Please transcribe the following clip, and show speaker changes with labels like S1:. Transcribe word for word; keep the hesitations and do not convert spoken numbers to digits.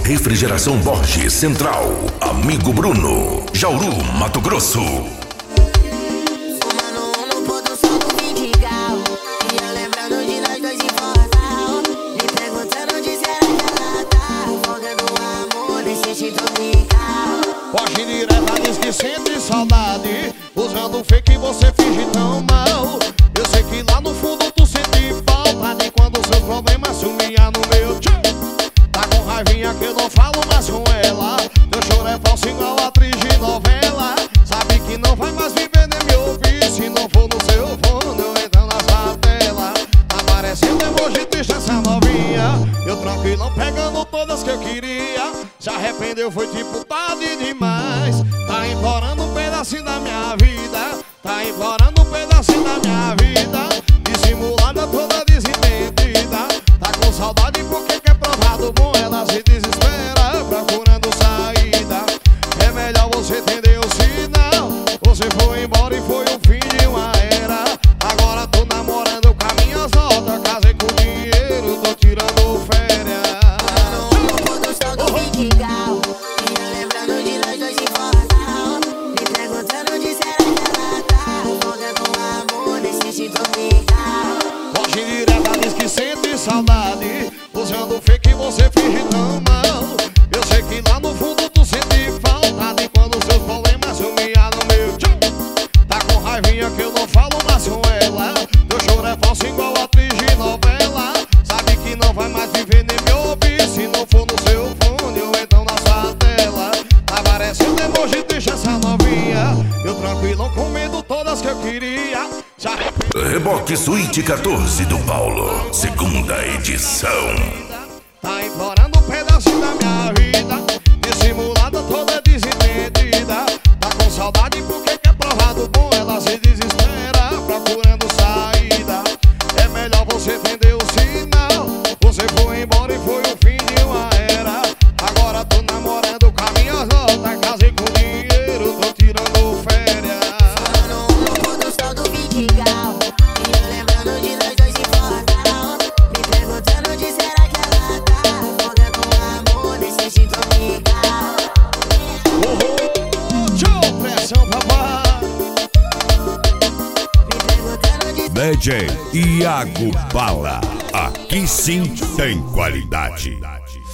S1: Refrigeração Borges Central, Amigo Bruno, Jauru, Mato Grosso.
S2: Foge direta, diz que sente saudade, usando o fake você finge tão mal. Eu sei que lá no fundo tu sente falta de quando seus problemas sumiam no meu tchau. Tá com raivinha que eu não falo mais com ela. Teu choro é falso igual atriz de novela. Sabe que não vai mais viver nem me ouvir se não for no seu fone ou então na sua tela. Tá parecendo emoji triste essa novinha, eu tranquilão pegando todas que eu queria. Se arrependeu, foi tipo tarde demais. Tá implorando um pedacinho da minha vida. Tá implorando um pedacinho da minha vida. Dissimulada, toda desentendida. Tá com saudade porque quer provar do bom. Ela se desespera procurando saída. É melhor você entender o sinal. Você foi embora e foi o fim de uma era. Agora tô namorando com as minhas notas. Casei com dinheiro, tô tirando férias. Foge direta, diz que sente saudade, usando o fake você finge tão mal. Eu sei que lá no fundo tu sente falta de quando seus problemas sumiam no meu tchau. Tá com raivinha que eu não falo mais com ela. Teu choro é falso igual atriz de novela. Sabe que não vai mais viver nem me ouvir se não for no seu fone ou então na sua tela. Tá parecendo emoji triste essa novinha, eu tranquilão comendo todas que eu queria.
S1: Reboque Suíte quatorze do Paulo, segunda edição.
S2: Tá implorando um pedacinho da minha vida, dissimulada, toda desentendida. Tá com saudade porque quer provar do bom. Ela se desespera procurando saída. É melhor você entender o sinal. Você foi embora e foi o fim de uma era. Agora tô namorando com as minhas notas. Casei com dinheiro, tô tirando férias.
S1: D J Iago Bala, aqui sim tem qualidade.